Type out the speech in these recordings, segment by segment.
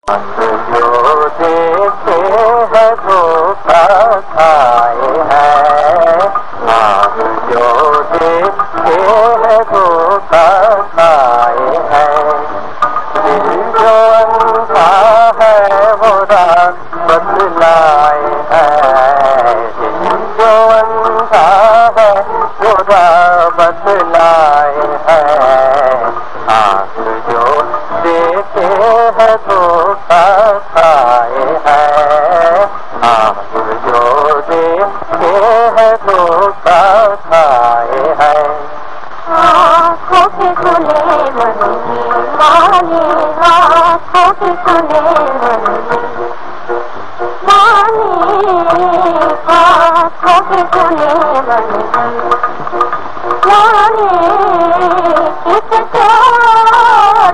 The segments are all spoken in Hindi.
जो देखे है धोखा खाए हैं, आप जो देखे है धोखा खाए हैं। दिल जो अंधा है वो राह बतलाए है, दिल जो अंधा है वो राह बतलाए है। आप जो देखे है धोखा खाए हैं, आप जो देखे है धोखा खाए हैं। आँखों के खुले मन माने, आँखों के खुले मन माने, आँखों के खुले मन माने। चित चोर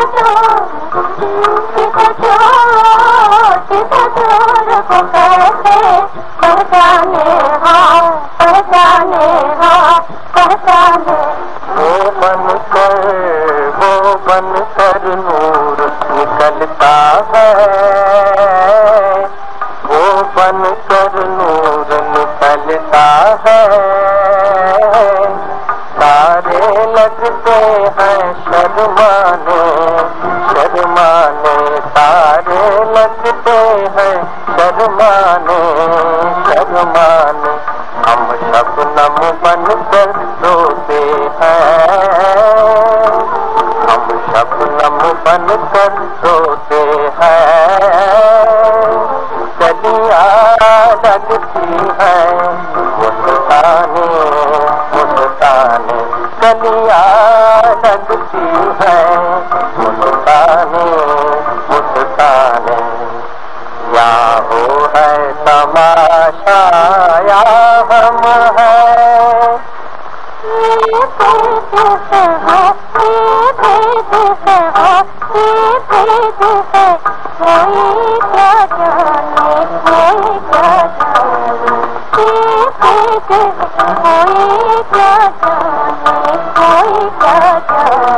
को कैसे पहचाने, हाँ पहचाने, हाँ पहचाने। वो बनकर नूर निकलता है, वो बनकर नूर निकलता है। सारे लगते हैं शर्माने, शर्माने, सारे लगते हैं शर्माने, शर्माने। हम शबनम बनकर रोते हैं, हम शबनम बनकर रोते हैं। कलियां लगती हैं मुस्काने, मुस्काने, कलियां लगती हैं मुस्काने, मुस्काने। या वो है तमाशा या हम हैं, ये भेद है, ये भेद है, ये भेद है। कोई क्या जाने, कोई क्या जाने, ये भेद है। कोई क्या जाने, कोई क्या जाने।